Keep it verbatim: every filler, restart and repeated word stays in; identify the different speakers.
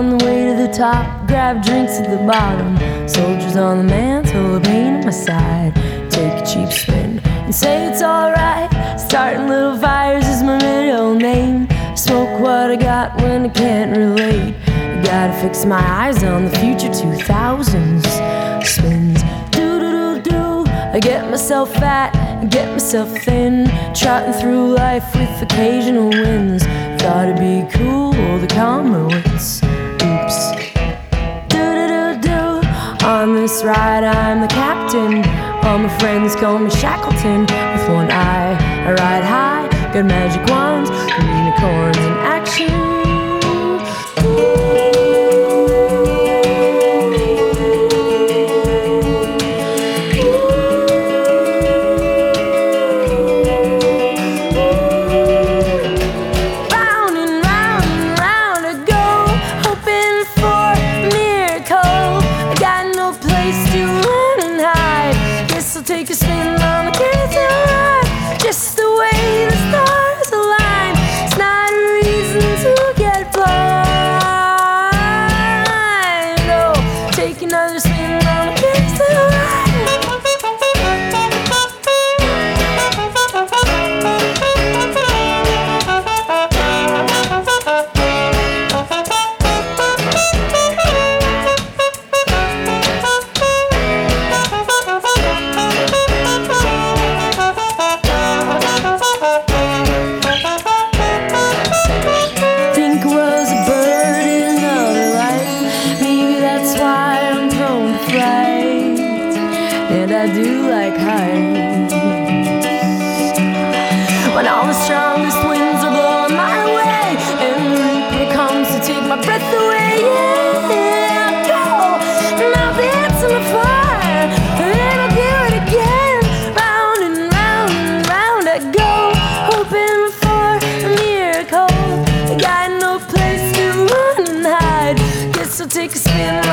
Speaker 1: On the way to the top, grab drinks at the bottom. Soldiers on the mantle, a pain in my side. Take a cheap spin and say it's alright. Starting little fires is my middle name. Smoke what I got when I can't relate. I gotta fix my eyes on the future two thousands. Spins, do-do-do-do. I get myself fat, I get myself thin. Trotting through life with occasional wins. Thought it'd be cool, the calmer wits. Oops. Do-do-do-do. On this ride I'm the captain. All my friends call me Shackleton. With one eye I ride high. Got magic wands and unicorns in action. Take a spin on the carousel ride. Just the way the stars align. It's not a reason to get blind. Oh, take another spin on the carousel ride. And I do like heights. When all the strongest winds are blowing my way, and the reaper comes to take my breath away. Yeah, go, and I'll dance in the fire, and I'll do it again. Round and round and round I go, hoping for a miracle. I got no place to run and hide. Guess I'll take a spin.